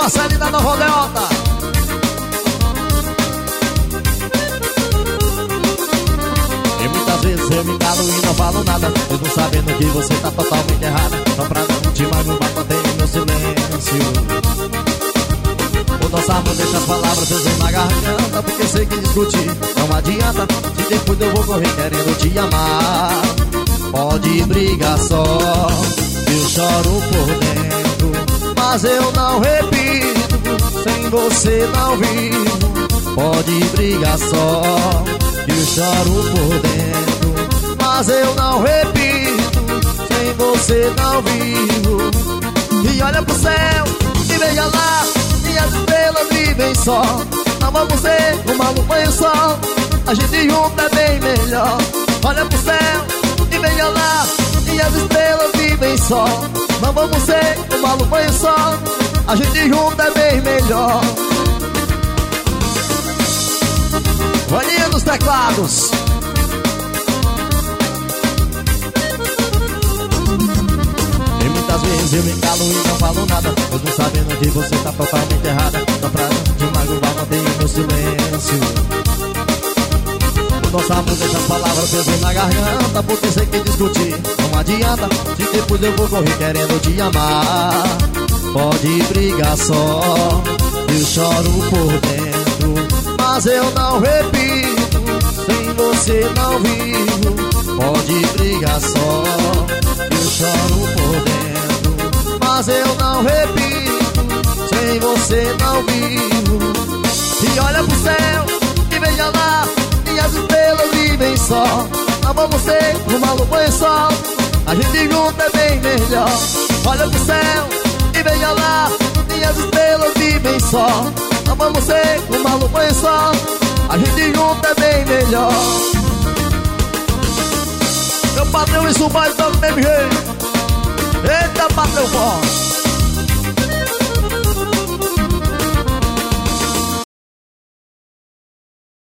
Marcelinho da Nova Aldeota. E muitas vezes eu me calo e não falo nada, mesmo sabendo que você tá totalmente errada. Só pra não te magoar, mantenho meu silêncio. O nosso amor deixa as palavras presas na garganta, porque sei que discutir não adianta, se depois eu vou correr querendo te amar. Pode brigar só, eu choro por dentro, mas eu não repito, sem você não vivo. Pode brigar só, eu choro por dentro, mas eu não repito, sem você não vivo. E olha pro céu e veja lá, e as estrelas vivem só. Não vamos ser um maluco banho sol, a gente junto é bem melhor. Olha pro céu e veja lá, e as estrelas vivem só. Não vamos ser um maluco banho sol, a gente junto é bem melhor. Vaninha dos teclados. E muitas vezes eu me calo e não falo nada, mesmo sabendo que você tá totalmente errada. Só pra não te magoar, mantenho meu silêncio. O nosso amor deixa as palavras presas na garganta, porque sei que discutir não adianta, se depois eu vou correr querendo te amar. Pode brigar só, eu choro por dentro, mas eu não repito, sem você não vivo. Pode brigar só, eu choro por dentro, mas eu não repito, sem você não vivo. E olha pro céu e veja lá, e as estrelas vivem só. Não vamos ser um maluco banho sol, a gente junto é bem melhor. Olha pro céu e veja lá, e as estrelas vivem só. Não vamos ser um maluco banho sol, a gente junto é bem melhor. Meu patrão e subai todo do mesmo jeito. Eita, patrão forte.